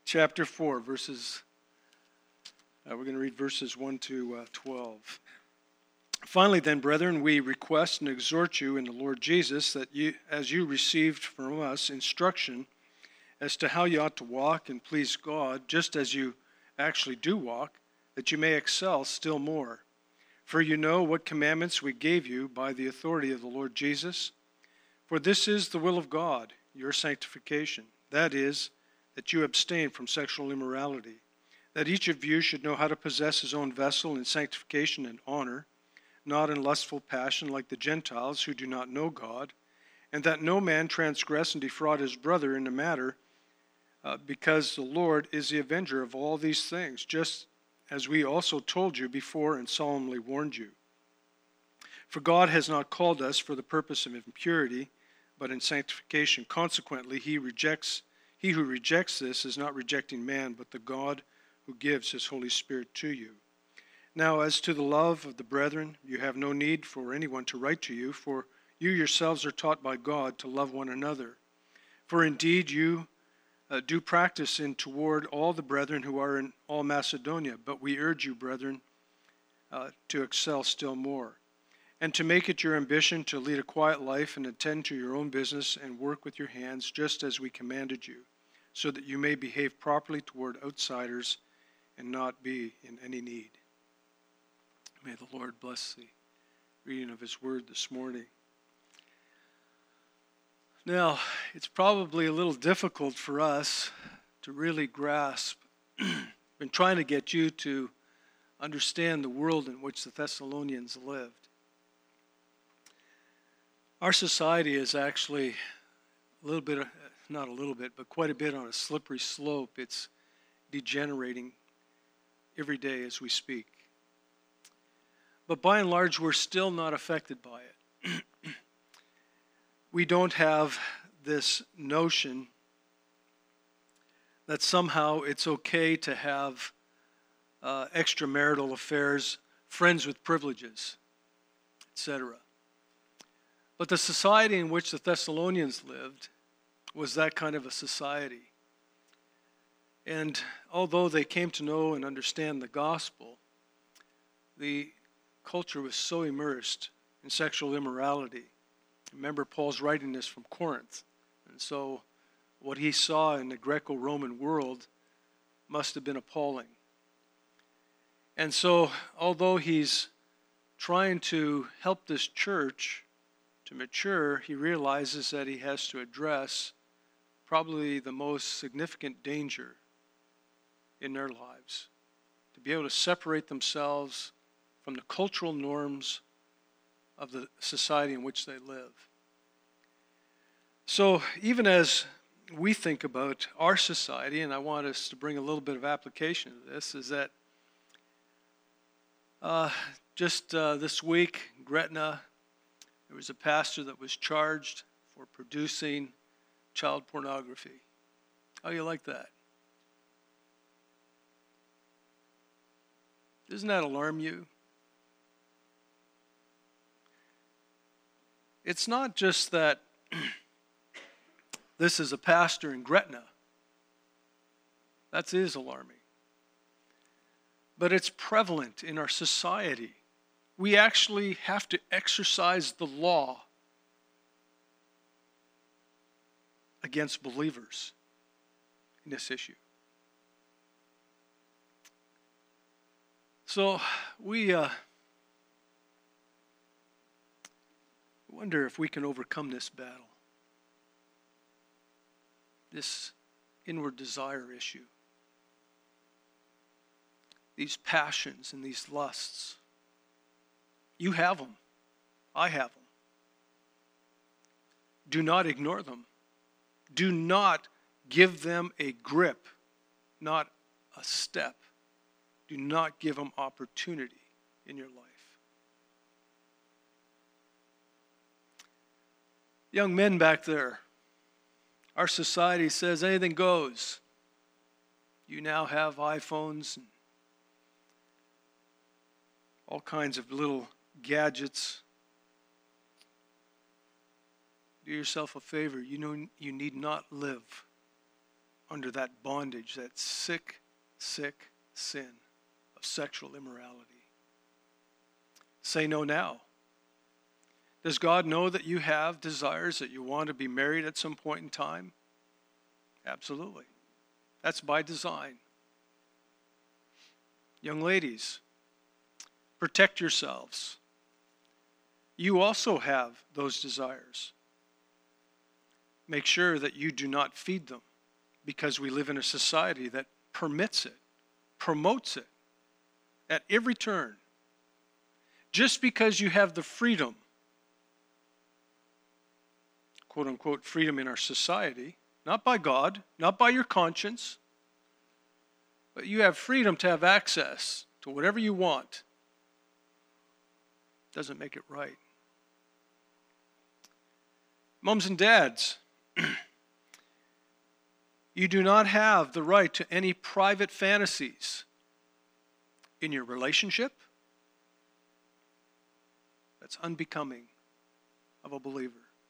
chapter 4, we're going to read verses 1 to 12. Finally then, brethren, we request and exhort you in the Lord Jesus that as you received from us instruction as to how you ought to walk and please God, just as you actually do walk, that you may excel still more. For you know what commandments we gave you by the authority of the Lord Jesus. For this is the will of God, your sanctification, that is, that you abstain from sexual immorality, that each of you should know how to possess his own vessel in sanctification and honor, not in lustful passion like the Gentiles who do not know God, and that no man transgress and defraud his brother in a matter, because the Lord is the avenger of all these things, just as we also told you before and solemnly warned you. For God has not called us for the purpose of impurity, but in sanctification. Consequently, he who rejects this is not rejecting man, but the God who gives his Holy Spirit to you. Now, as to the love of the brethren, you have no need for anyone to write to you, for you yourselves are taught by God to love one another. For indeed you do practice in toward all the brethren who are in all Macedonia, but we urge you, brethren, to excel still more, and to make it your ambition to lead a quiet life and attend to your own business and work with your hands, just as we commanded you, so that you may behave properly toward outsiders and not be in any need. May the Lord bless the reading of his word this morning. Now, it's probably a little difficult for us to really grasp. I've been trying to get you to understand the world in which the Thessalonians lived. Our society is actually a little bit, not a little bit, but quite a bit on a slippery slope. It's degenerating every day as we speak. But by and large, we're still not affected by it. We don't have this notion that somehow it's okay to have extramarital affairs, friends with privileges, etc. But the society in which the Thessalonians lived was that kind of a society. And although they came to know and understand the gospel, the culture was so immersed in sexual immorality. Remember, Paul's writing this from Corinth. And so what he saw in the Greco-Roman world must have been appalling. And so, although he's trying to help this church to mature, he realizes that he has to address probably the most significant danger in their lives, to be able to separate themselves from the cultural norms of the society in which they live. So even as we think about our society, and I want us to bring a little bit of application to this, is that just this week, Gretna, there was a pastor that was charged for producing child pornography. How do you like that? Doesn't that alarm you? It's not just that this is a pastor in Gretna. That is alarming. But it's prevalent in our society. We actually have to exercise the law against believers in this issue. So we wonder if we can overcome this battle, this inward desire issue, these passions and these lusts. You have them. I have them. Do not ignore them. Do not give them a grip, not a step. Do not give them opportunity in your life. Young men back there, our society says anything goes. You now have iPhones and all kinds of little gadgets. Do yourself a favor. You know you need not live under that bondage, that sick sin of sexual immorality. Say no now. Does God know that you have desires that you want to be married at some point in time? Absolutely. That's by design. Young ladies, protect yourselves. You also have those desires. Make sure that you do not feed them, because we live in a society that permits it, promotes it at every turn. Just because you have the freedom, quote unquote, freedom in our society, not by God, not by your conscience, but you have freedom to have access to whatever you want, doesn't make it right. Moms and dads, you do not have the right to any private fantasies in your relationship. That's unbecoming of a believer.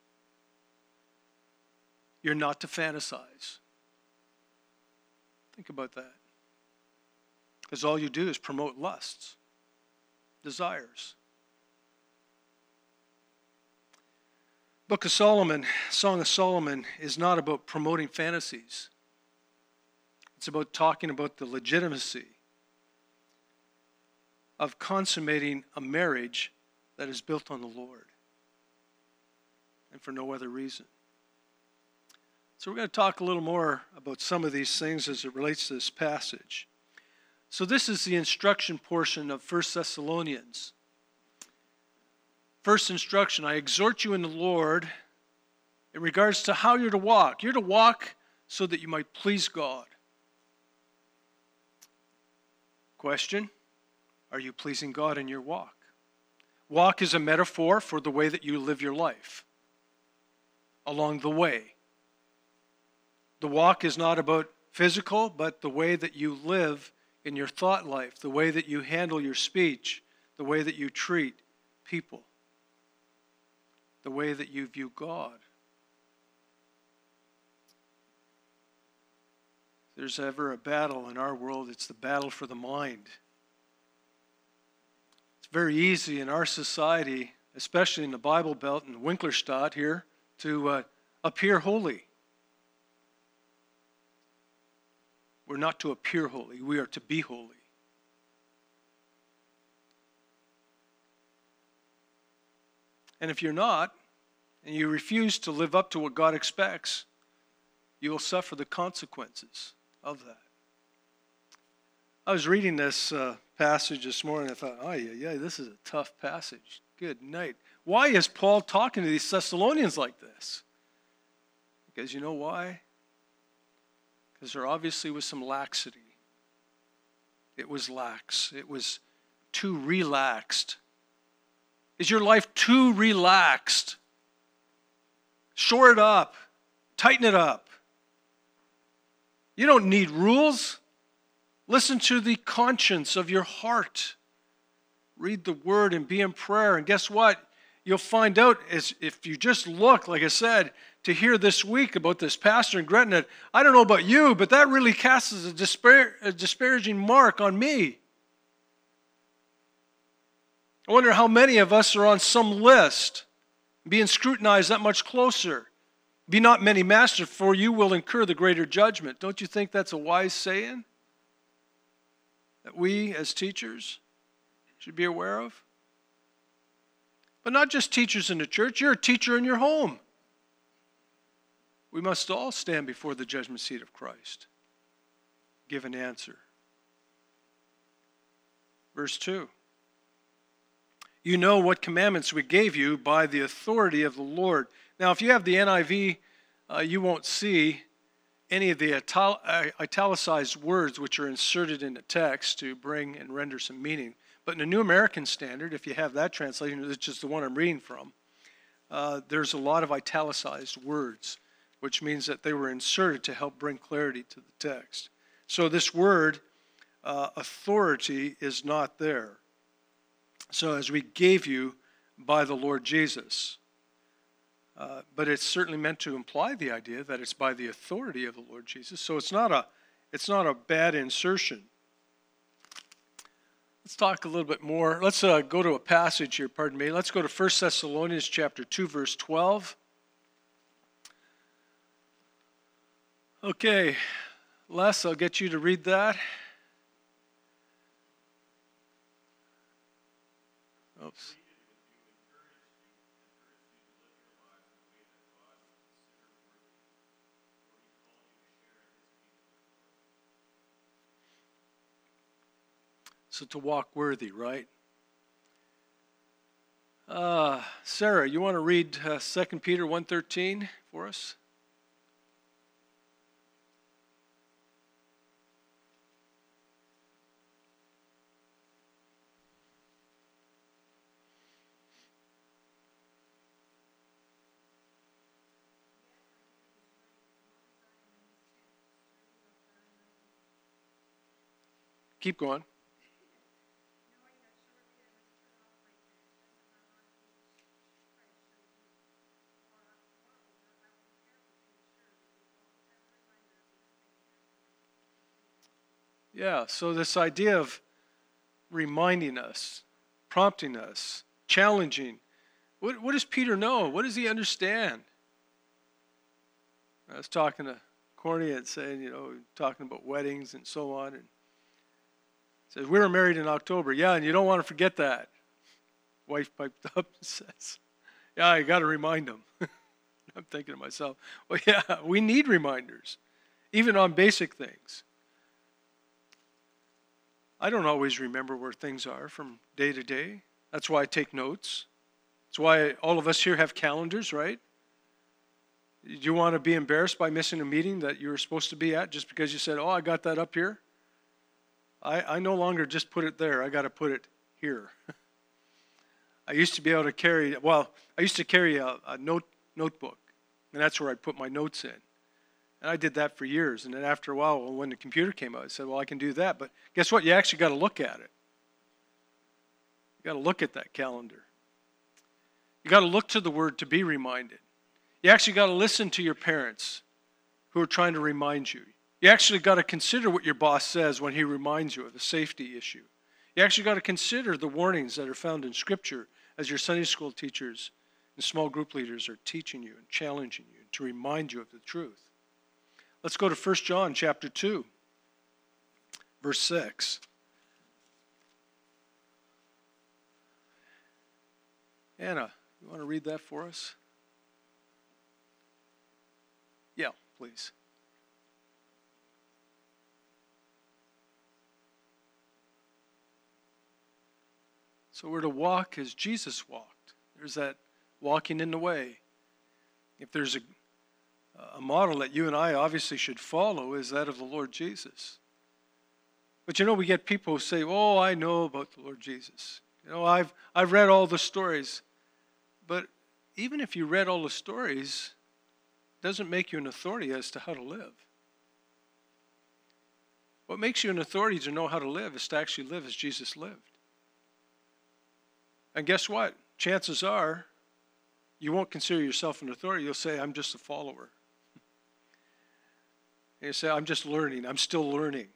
You're not to fantasize. Think about that. Because all you do is promote lusts, desires. Book of Solomon, Song of Solomon, is not about promoting fantasies. It's about talking about the legitimacy of consummating a marriage that is built on the Lord and for no other reason. So we're going to talk a little more about some of these things as it relates to this passage. So this is the instruction portion of 1 Thessalonians. First instruction, I exhort you in the Lord in regards to how you're to walk. You're to walk so that you might please God. Question, are you pleasing God in your walk? Walk is a metaphor for the way that you live your life. Along the way. The walk is not about physical, but the way that you live in your thought life, the way that you handle your speech, the way that you treat people, the way that you view God. If there's ever a battle in our world, it's the battle for the mind. It's very easy in our society, especially in the Bible Belt and Winklerstadt here, to appear holy. We're not to appear holy. We are to be holy. And if you're not, and you refuse to live up to what God expects, you will suffer the consequences of that. I was reading this passage this morning. I thought, this is a tough passage. Good night. Why is Paul talking to these Thessalonians like this? Because you know why? Because there obviously was some laxity. It was lax. It was too relaxed. Is your life too relaxed? Shore it up. Tighten it up. You don't need rules. Listen to the conscience of your heart. Read the word and be in prayer. And guess what? You'll find out is if you just look, like I said, to hear this week about this pastor in Gretna, I don't know about you, but that really casts a disparaging mark on me. I wonder how many of us are on some list, being scrutinized that much closer. Be not many masters, for you will incur the greater judgment. Don't you think that's a wise saying that we as teachers should be aware of? But not just teachers in the church, you're a teacher in your home. We must all stand before the judgment seat of Christ. Give an answer. Verse 2. You know what commandments we gave you by the authority of the Lord. Now, if you have the NIV, you won't see any of the italicized words which are inserted in the text to bring and render some meaning. But in the New American Standard, if you have that translation, which is the one I'm reading from, there's a lot of italicized words, which means that they were inserted to help bring clarity to the text. So this word, authority, is not there. So as we gave you by the Lord Jesus. but it's certainly meant to imply the idea that it's by the authority of the Lord Jesus. So it's not a bad insertion. Let's talk a little bit more. Let's go to a passage here, pardon me. Let's go to 1 Thessalonians chapter 2, verse 12. Okay, Les, I'll get you to read that. Oops. So to walk worthy, right? Sarah, you want to read 2 Peter 1:13 for us? Keep going. Yeah, so this idea of reminding us, prompting us, challenging. What does Peter know? What does he understand? I was talking to Corny and saying, talking about weddings and so on, and says, we were married in October. Yeah, and you don't want to forget that. Wife piped up and says, yeah, I got to remind them. I'm thinking to myself, well, yeah, we need reminders, even on basic things. I don't always remember where things are from day to day. That's why I take notes. That's why all of us here have calendars, right? Do you want to be embarrassed by missing a meeting that you were supposed to be at just because you said, oh, I got that up here? I no longer just put it there. I got to put it here. I used to be able to carry a notebook, and that's where I put my notes in. And I did that for years. And then after a while, when the computer came out, I said, well, I can do that. But guess what? You actually got to look at it. You got to look at that calendar. You got to look to the Word to be reminded. You actually got to listen to your parents who are trying to remind you. You actually got to consider what your boss says when he reminds you of a safety issue. You actually got to consider the warnings that are found in Scripture as your Sunday school teachers and small group leaders are teaching you and challenging you to remind you of the truth. Let's go to 1 John chapter 2, verse 6. Anna, you want to read that for us? Yeah, please. So we're to walk as Jesus walked. There's that walking in the way. If there's a model that you and I obviously should follow, is that of the Lord Jesus. But we get people who say, oh, I know about the Lord Jesus. I've read all the stories. But even if you read all the stories, it doesn't make you an authority as to how to live. What makes you an authority to know how to live is to actually live as Jesus lived. And guess what? Chances are you won't consider yourself an authority. You'll say, I'm just a follower. And you say, I'm just learning. I'm still learning.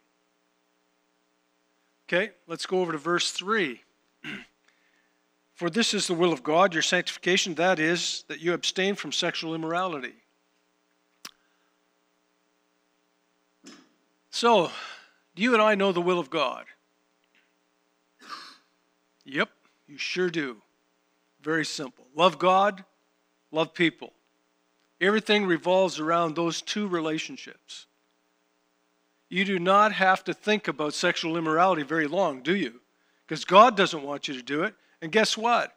Okay, let's go over to verse 3. For this is the will of God, your sanctification, that is, that you abstain from sexual immorality. So, do you and I know the will of God? Yep, you sure do. Very simple. Love God, love people. Everything revolves around those two relationships. You do not have to think about sexual immorality very long, do you? Because God doesn't want you to do it. And guess what?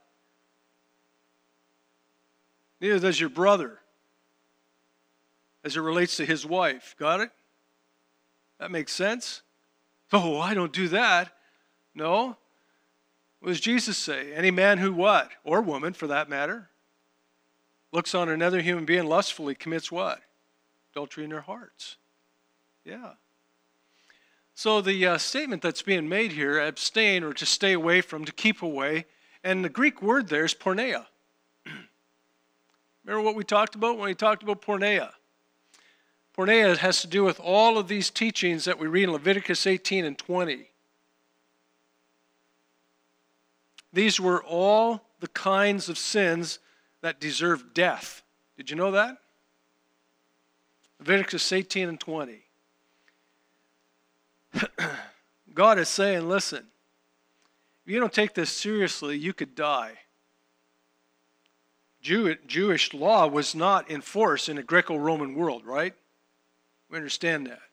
Neither does your brother as it relates to his wife. Got it? That makes sense? Oh, I don't do that. No. What does Jesus say? Any man who what? Or woman, for that matter, looks on another human being lustfully commits what? Adultery in their hearts. Yeah. So the statement that's being made here, abstain or to stay away from, to keep away, and the Greek word there is porneia. Remember what we talked about when we talked about porneia? Porneia has to do with all of these teachings that we read in Leviticus 18 and 20. These were all the kinds of sins that deserve death. Did you know that? Leviticus 18 and 20. God is saying, listen, if you don't take this seriously, you could die. Jewish law was not in force in a Greco-Roman world, right? We understand that.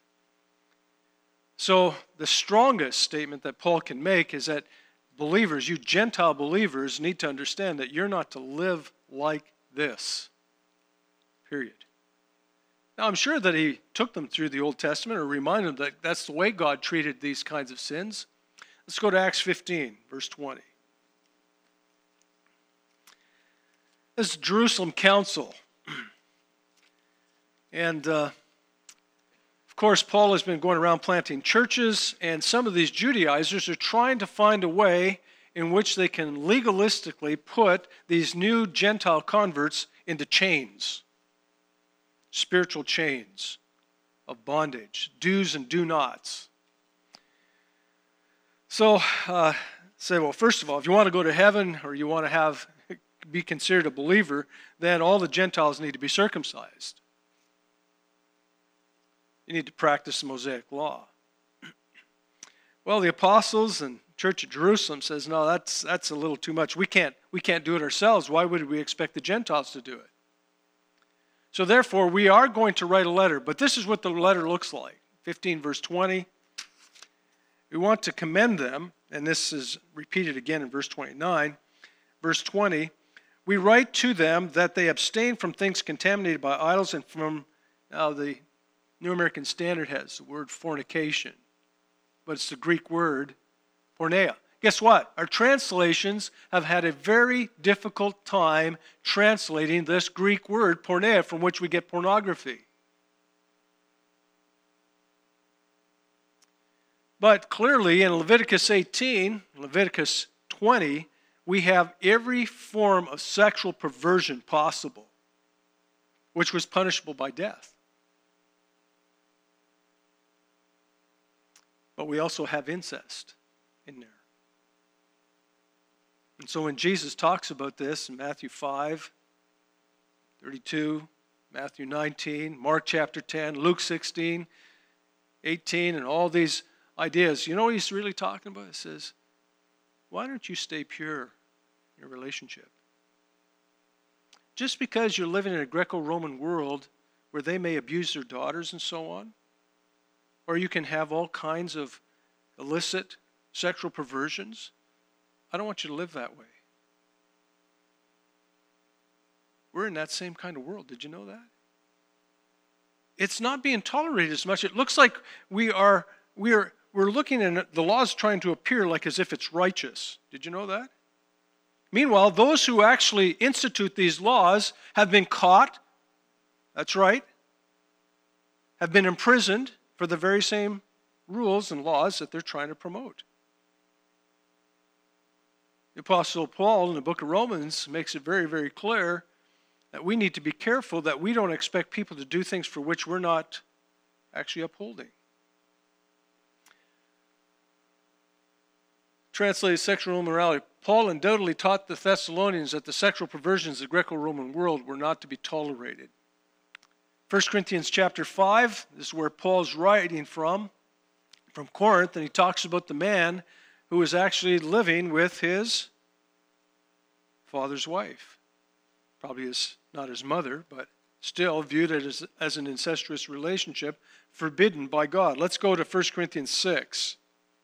So the strongest statement that Paul can make is that believers, you Gentile believers, need to understand that you're not to live like this. Period. Now, I'm sure that he took them through the Old Testament or reminded them that that's the way God treated these kinds of sins. Let's go to Acts 15, verse 20. This is Jerusalem Council. And, of course, Paul has been going around planting churches, and some of these Judaizers are trying to find a way in which they can legalistically put these new Gentile converts into chains, spiritual chains of bondage, do's and do nots. So, say, well, first of all, if you want to go to heaven or you want to be considered a believer, then all the Gentiles need to be circumcised. You need to practice the Mosaic law. Well, the apostles and Church of Jerusalem says, no, that's a little too much. We can't do it ourselves. Why would we expect the Gentiles to do it? So therefore, we are going to write a letter, but this is what the letter looks like. 15 verse 20. We want to commend them, and this is repeated again in verse 29. Verse 20, we write to them that they abstain from things contaminated by idols and from, now the New American Standard has the word fornication, but it's the Greek word porneia. Guess what? Our translations have had a very difficult time translating this Greek word porneia, from which we get pornography. But clearly in Leviticus 18, Leviticus 20, we have every form of sexual perversion possible, which was punishable by death. But we also have incest in there. And so when Jesus talks about this in Matthew 5, 32, Matthew 19, Mark chapter 10, Luke 16, 18, and all these ideas, you know what he's really talking about? He says, why don't you stay pure in your relationship? Just because you're living in a Greco-Roman world where they may abuse their daughters and so on, or you can have all kinds of illicit sexual perversions, I don't want you to live that way. We're in that same kind of world. Did you know that? It's not being tolerated as much. It looks like we're looking at the laws trying to appear like as if it's righteous. Did you know that? Meanwhile, those who actually institute these laws have been caught, that's right, have been imprisoned for the very same rules and laws that they're trying to promote. The Apostle Paul in the book of Romans makes it very, very clear that we need to be careful that we don't expect people to do things for which we're not actually upholding. Translated sexual immorality. Paul undoubtedly taught the Thessalonians that the sexual perversions of the Greco-Roman world were not to be tolerated. 1 Corinthians chapter 5, this is where Paul's writing from Corinth, and he talks about the man who was actually living with his father's wife. Probably not his mother, but still viewed it as an incestuous relationship, forbidden by God. Let's go to 1 Corinthians 6.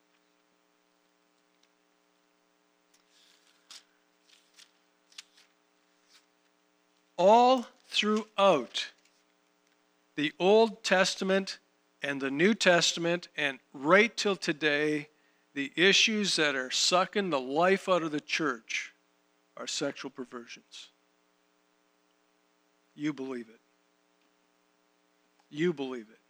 All throughout the Old Testament and the New Testament and right till today, the issues that are sucking the life out of the church are sexual perversions. You believe it. You believe it.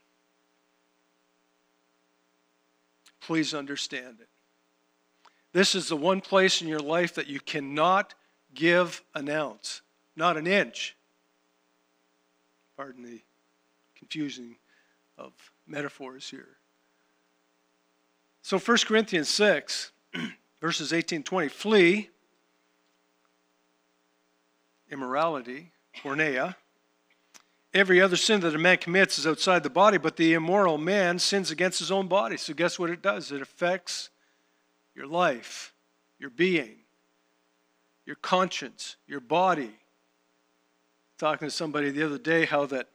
Please understand it. This is the one place in your life that you cannot give an ounce. not an inch. Pardon the confusing of metaphors here. So 1 Corinthians 6, verses 18 and 20, flee immorality, porneia. Every other sin that a man commits is outside the body, but the immoral man sins against his own body. So guess what it does? It affects your life, your being, your conscience, your body. Talking to somebody the other day how that,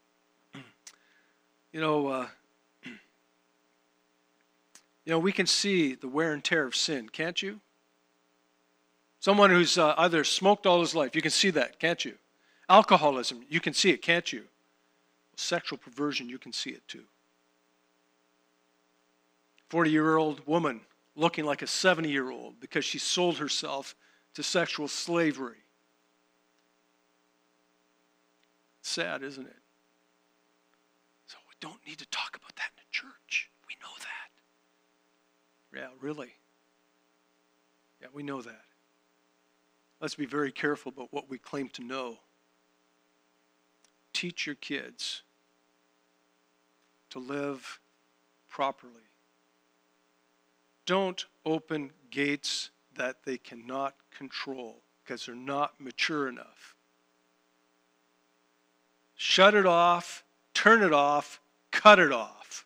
we can see the wear and tear of sin, can't you? Someone who's either smoked all his life, you can see that, can't you? Alcoholism, you can see it, can't you? Sexual perversion, you can see it too. 40-year-old woman looking like a 70-year-old because she sold herself to sexual slavery. Sad, isn't it? So we don't need to talk about that in the church. We know that. Yeah, really. Yeah, we know that. Let's be very careful about what we claim to know. Teach your kids to live properly. Don't open gates that they cannot control because they're not mature enough. Shut it off, turn it off, cut it off.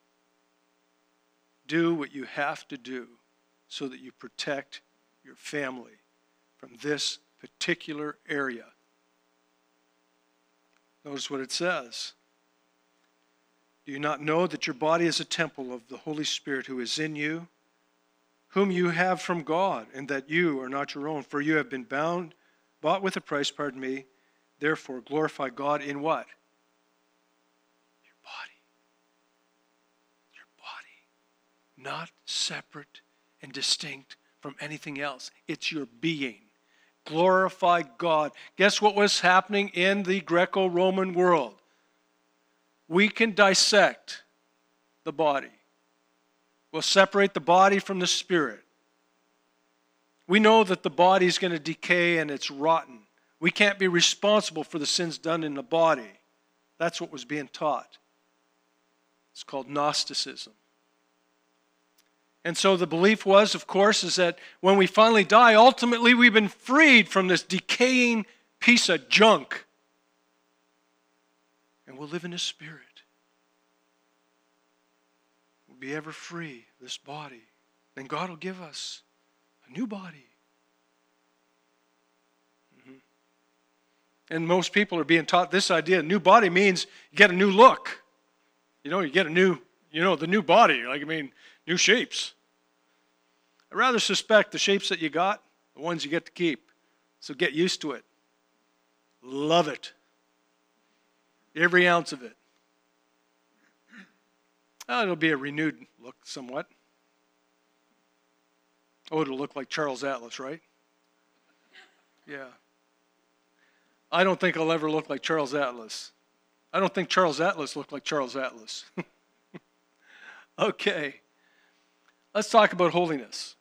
Do what you have to do so that you protect your family from this particular area. Notice what it says. Do you not know that your body is a temple of the Holy Spirit who is in you, whom you have from God, and that you are not your own? For you have been bought with a price, Therefore, glorify God in what? Your body. Your body. Not separate and distinct from anything else. It's your being. Glorify God. Guess what was happening in the Greco-Roman world? We can dissect the body. We'll separate the body from the spirit. We know that the body is going to decay and it's rotten. We can't be responsible for the sins done in the body. That's what was being taught. It's called Gnosticism. And so the belief was, of course, is that when we finally die, ultimately we've been freed from this decaying piece of junk. And we'll live in the Spirit. We'll be ever free, this body. Then God will give us a new body. And most people are being taught this idea. New body means you get a new look. You get a new, the new body. New shapes. I rather suspect the shapes that you got, the ones you get to keep. So get used to it. Love it. Every ounce of it. It'll be a renewed look somewhat. Oh, it'll look like Charles Atlas, right? Yeah. I don't think I'll ever look like Charles Atlas. I don't think Charles Atlas looked like Charles Atlas. Okay. Let's talk about holiness.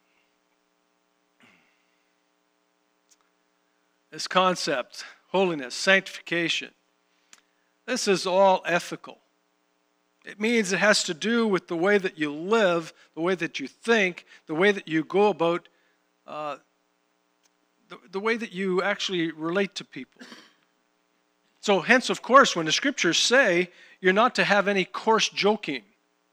This concept, holiness, sanctification, this is all ethical. It means it has to do with the way that you live, the way that you think, the way that you go about, the way that you actually relate to people. So hence, of course, when the scriptures say you're not to have any coarse joking,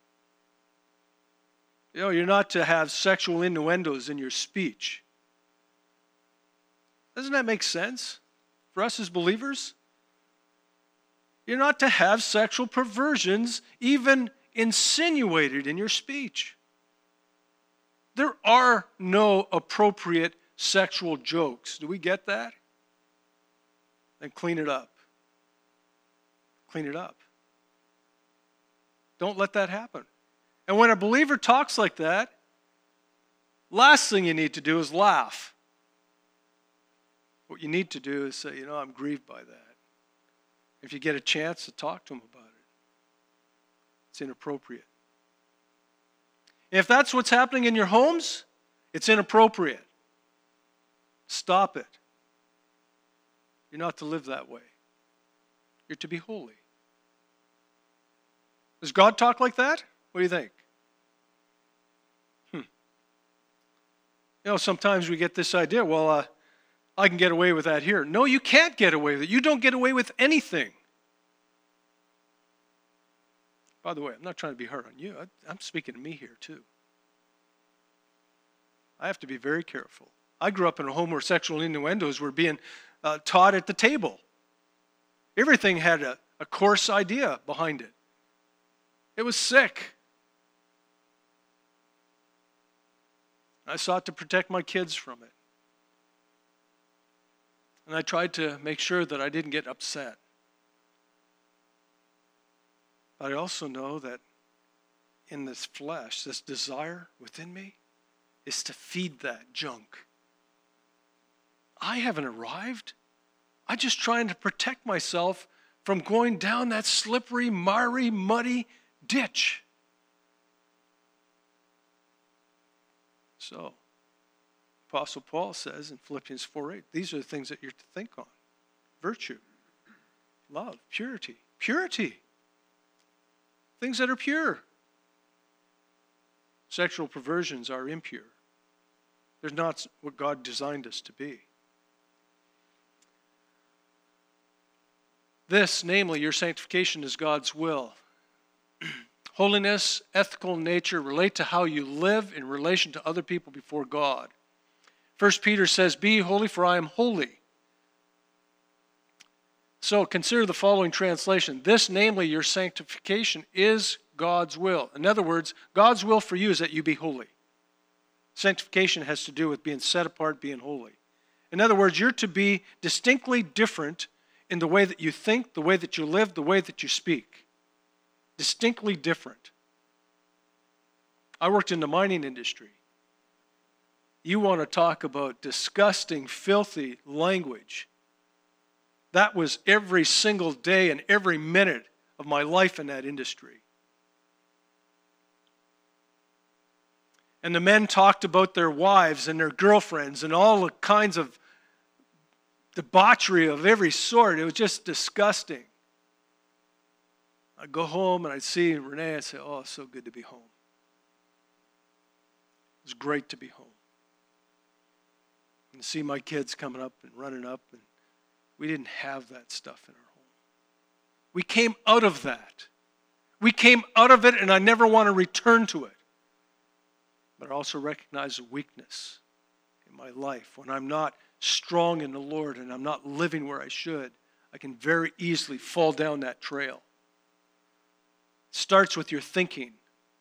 you're not to have sexual innuendos in your speech. Doesn't that make sense for us as believers? You're not to have sexual perversions even insinuated in your speech. There are no appropriate sexual jokes. Do we get that? Then clean it up. Clean it up. Don't let that happen. And when a believer talks like that, last thing you need to do is laugh. What you need to do is say, I'm grieved by that. If you get a chance to talk to them about it, it's inappropriate. If that's what's happening in your homes, it's inappropriate. Stop it. You're not to live that way. You're to be holy. Does God talk like that? What do you think? Sometimes we get this idea, well, I can get away with that here. No, you can't get away with it. You don't get away with anything. By the way, I'm not trying to be hard on you. I'm speaking to me here too. I have to be very careful. I grew up in a home where sexual innuendos were being taught at the table. Everything had a coarse idea behind it. It was sick. I sought to protect my kids from it. And I tried to make sure that I didn't get upset. But I also know that in this flesh, this desire within me is to feed that junk. I haven't arrived. I'm just trying to protect myself from going down that slippery, miry, muddy ditch. So, Apostle Paul says in Philippians 4:8, these are the things that you're to think on. Virtue, love, purity. Purity. Things that are pure. Sexual perversions are impure. They're not what God designed us to be. This, namely, your sanctification is God's will. Holiness, ethical nature relate to how you live in relation to other people before God. 1 Peter says, be holy for I am holy. So consider the following translation. This, namely, your sanctification is God's will. In other words, God's will for you is that you be holy. Sanctification has to do with being set apart, being holy. In other words, you're to be distinctly different in the way that you think, the way that you live, the way that you speak. Distinctly different. I worked in the mining industry. You want to talk about disgusting, filthy language. That was every single day and every minute of my life in that industry. And the men talked about their wives and their girlfriends and all the kinds of debauchery of every sort. It was just disgusting. I'd go home and I'd see Renee. I'd say, oh, it's so good to be home. It was great to be home. And to see my kids coming up and running up. And we didn't have that stuff in our home. We came out of that. We came out of it, and I never want to return to it. But I also recognize a weakness in my life. When I'm not strong in the Lord and I'm not living where I should, I can very easily fall down that trail. It starts with your thinking.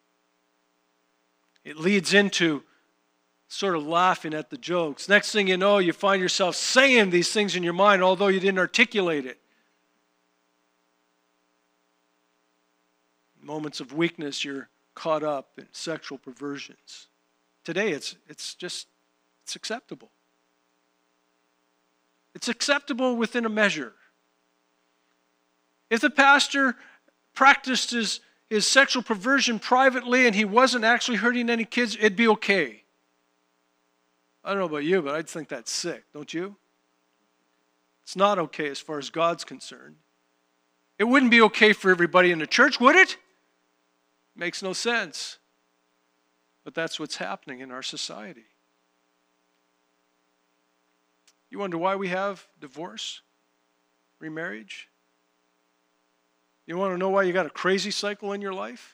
It leads into sort of laughing at the jokes. Next thing you know, you find yourself saying these things in your mind, although you didn't articulate it. In moments of weakness, you're caught up in sexual perversions. Today, it's acceptable. It's acceptable within a measure. If the pastor practiced his sexual perversion privately and he wasn't actually hurting any kids, it'd be okay. I don't know about you, but I'd think that's sick, don't you? It's not okay as far as God's concerned. It wouldn't be okay for everybody in the church, would it? Makes no sense. But that's what's happening in our society. You wonder why we have divorce, remarriage? You want to know why you got a crazy cycle in your life?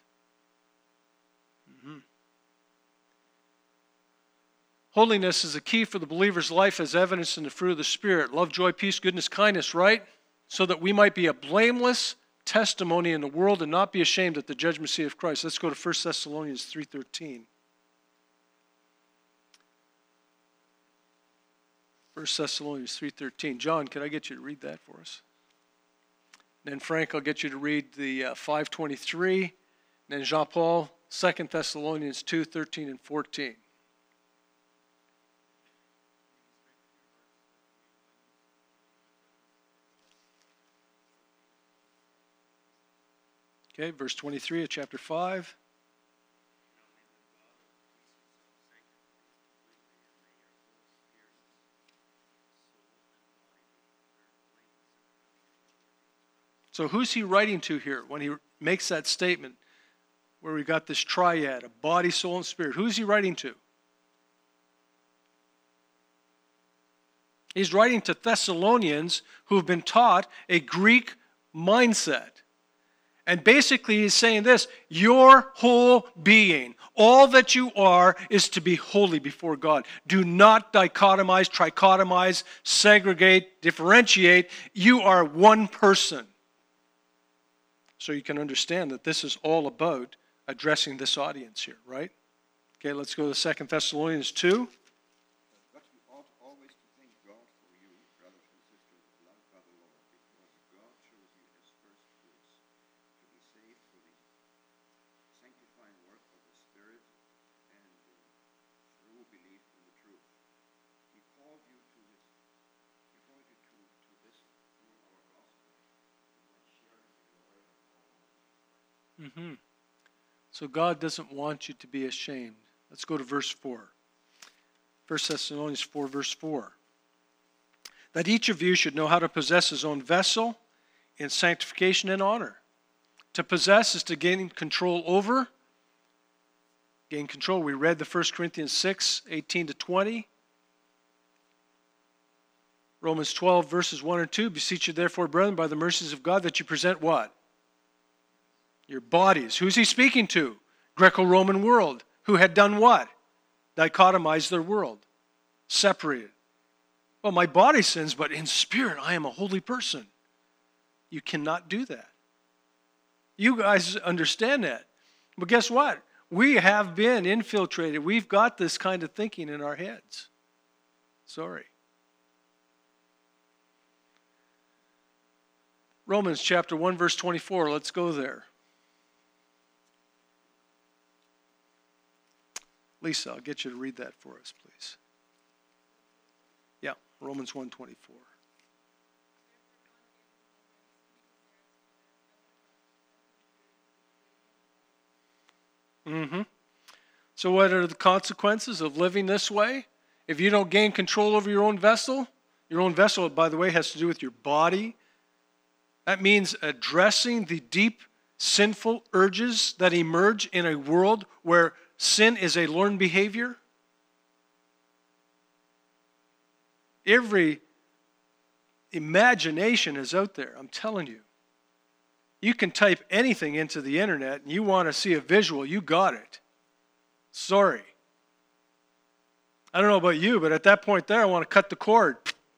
Holiness is a key for the believer's life as evidenced in the fruit of the Spirit. Love, joy, peace, goodness, kindness, right? So that we might be a blameless testimony in the world and not be ashamed at the judgment seat of Christ. Let's go to 1 Thessalonians 3:13. 1 Thessalonians 3:13. John, can I get you to read that for us? And then Frank, I'll get you to read the 5:23. And then Jean-Paul, 2 Thessalonians 2:13 and 14. Okay, verse 23 of chapter 5. So who's he writing to here when he makes that statement where we got this triad of body, soul, and spirit? Who's he writing to? He's writing to Thessalonians who have been taught a Greek mindset. And basically he's saying this: your whole being, all that you are, is to be holy before God. Do not dichotomize, trichotomize, segregate, differentiate. You are one person. So you can understand that this is all about addressing this audience here, right? Okay, let's go to 2 Thessalonians 2. But we ought always to thank God for you, brothers and sisters, loved by the Lord, because God chose you as first fruits to be saved through the sanctifying work of the Spirit and through belief in the truth. He called you to this through our gospel, and might share in the glory of our Lord. So God doesn't want you to be ashamed. Let's go to verse 4. 1 Thessalonians 4, verse 4. That each of you should know how to possess his own vessel in sanctification and honor. To possess is to gain control over. Gain control. We read the 1 Corinthians 6, 18 to 20. Romans 12, verses 1 and 2. Beseech you therefore, brethren, by the mercies of God, that you present what? Your bodies. Who's he speaking to? Greco-Roman world. Who had done what? Dichotomized their world. Separated. Well, my body sins, but in spirit I am a holy person. You cannot do that. You guys understand that. But guess what? We have been infiltrated. We've got this kind of thinking in our heads. Sorry. Romans chapter 1, verse 24. Let's go there. Lisa, I'll get you to read that for us, please. Yeah, Romans 1:24. So what are the consequences of living this way? If you don't gain control over your own vessel, by the way, has to do with your body. That means addressing the deep sinful urges that emerge in a world where sin is a learned behavior. Every imagination is out there, I'm telling you. You can type anything into the internet and you want to see a visual, you got it. Sorry. I don't know about you, but at that point there, I want to cut the cord.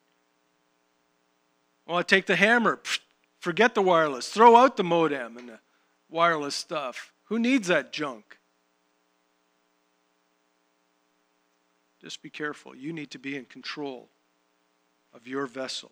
I want to take the hammer. Forget the wireless. Throw out the modem and the wireless stuff. Who needs that junk? Just be careful. You need to be in control of your vessel.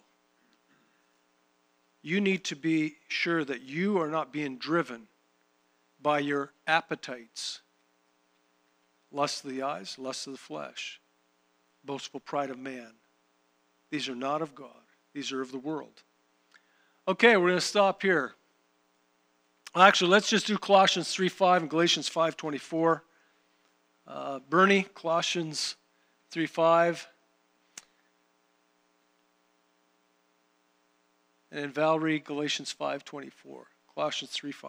You need to be sure that you are not being driven by your appetites. Lust of the eyes, lust of the flesh, boastful pride of man. These are not of God. These are of the world. Okay, we're going to stop here. Actually, let's just do Colossians 3:5 and Galatians 5:24. Bernie, Colossians 3:5. And Valerie, Galatians 5:24. Colossians 3:5.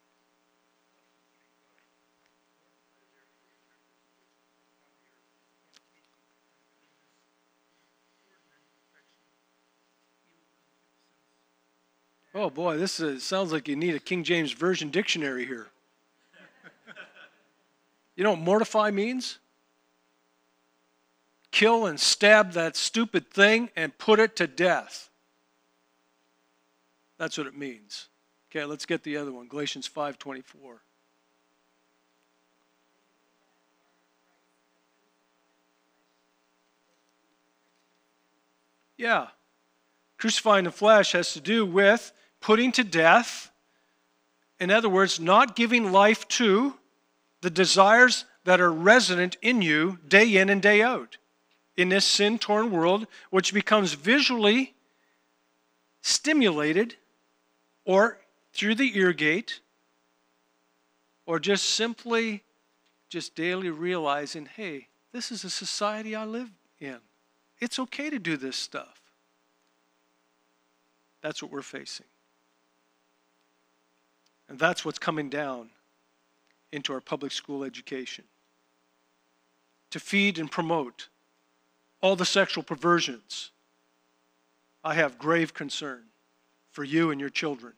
Oh boy, this sounds like you need a King James Version dictionary here. You know what mortify means? Kill and stab that stupid thing and put it to death. That's what it means. Okay, let's get the other one. Galatians 5:24. Yeah. Crucifying the flesh has to do with putting to death, in other words, not giving life to the desires that are resident in you day in and day out in this sin-torn world, which becomes visually stimulated or through the ear gate, or just simply daily realizing, hey, this is a society I live in. It's okay to do this stuff. That's what we're facing. And that's what's coming down into our public school education. To feed and promote all the sexual perversions. I have grave concern for you and your children.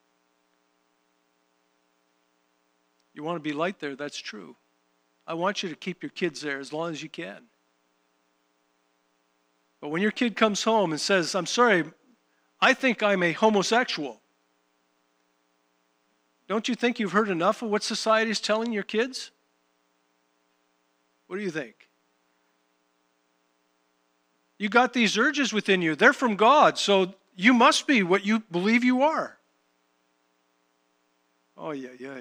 You want to be light there, that's true. I want you to keep your kids there as long as you can. But when your kid comes home and says, I'm sorry, I think I'm a homosexual, don't you think you've heard enough of what society is telling your kids? What do you think? You got these urges within you. They're from God, so you must be what you believe you are. Oh, yeah, yeah.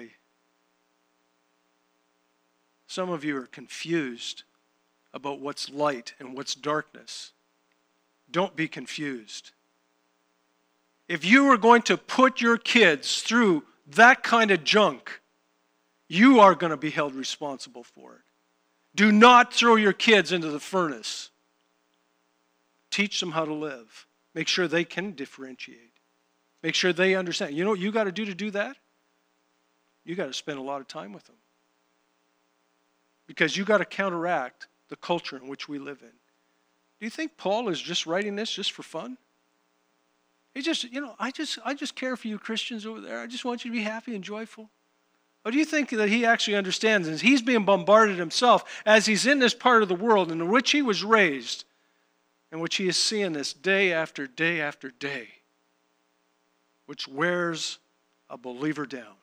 Some of you are confused about what's light and what's darkness. Don't be confused. If you are going to put your kids through that kind of junk, you are going to be held responsible for it. Do not throw your kids into the furnace. Teach them how to live. Make sure they can differentiate. Make sure they understand. You know what you got to do that? You got to spend a lot of time with them. Because you got to counteract the culture in which we live in. Do you think Paul is just writing this just for fun? He just, I just care for you Christians over there. I just want you to be happy and joyful. Or do you think that he actually understands this? He's being bombarded himself as he's in this part of the world in which he was raised, in which he is seeing this day after day after day, which wears a believer down.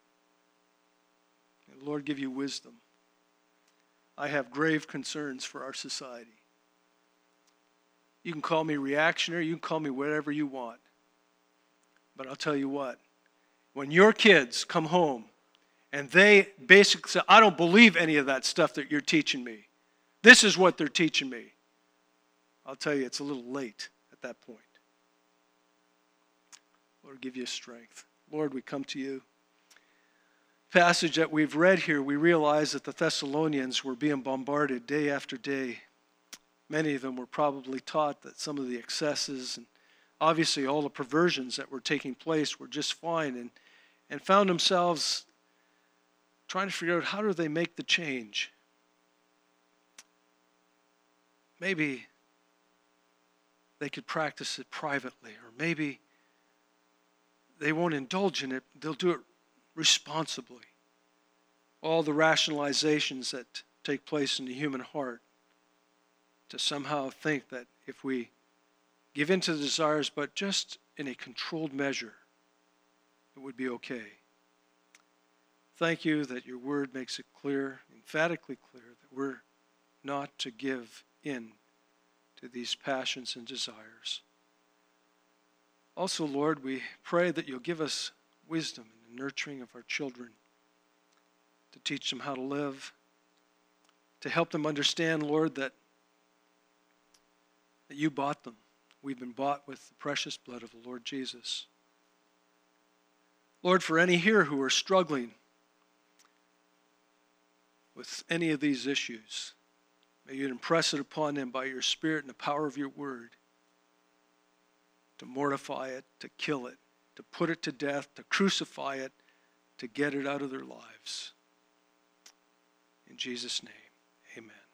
May the Lord give you wisdom. I have grave concerns for our society. You can call me reactionary, you can call me whatever you want. But I'll tell you what, when your kids come home and they basically say, I don't believe any of that stuff that you're teaching me. This is what they're teaching me. I'll tell you, it's a little late at that point. Lord, give you strength. Lord, we come to you. Passage that we've read here, we realize that the Thessalonians were being bombarded day after day. Many of them were probably taught that some of the excesses and obviously all the perversions that were taking place were just fine, and found themselves trying to figure out how do they make the change. Maybe they could practice it privately, or maybe they won't indulge in it. They'll do it responsibly. All the rationalizations that take place in the human heart to somehow think that if we give in to the desires, but just in a controlled measure, it would be okay. Thank you that your word makes it clear, emphatically clear, that we're not to give in to these passions and desires. Also, Lord, we pray that you'll give us wisdom in the nurturing of our children, to teach them how to live, to help them understand, Lord, that you bought them. We've been bought with the precious blood of the Lord Jesus. Lord, for any here who are struggling with any of these issues, may you impress it upon them by your Spirit and the power of your word to mortify it, to kill it, to put it to death, to crucify it, to get it out of their lives. In Jesus' name, amen.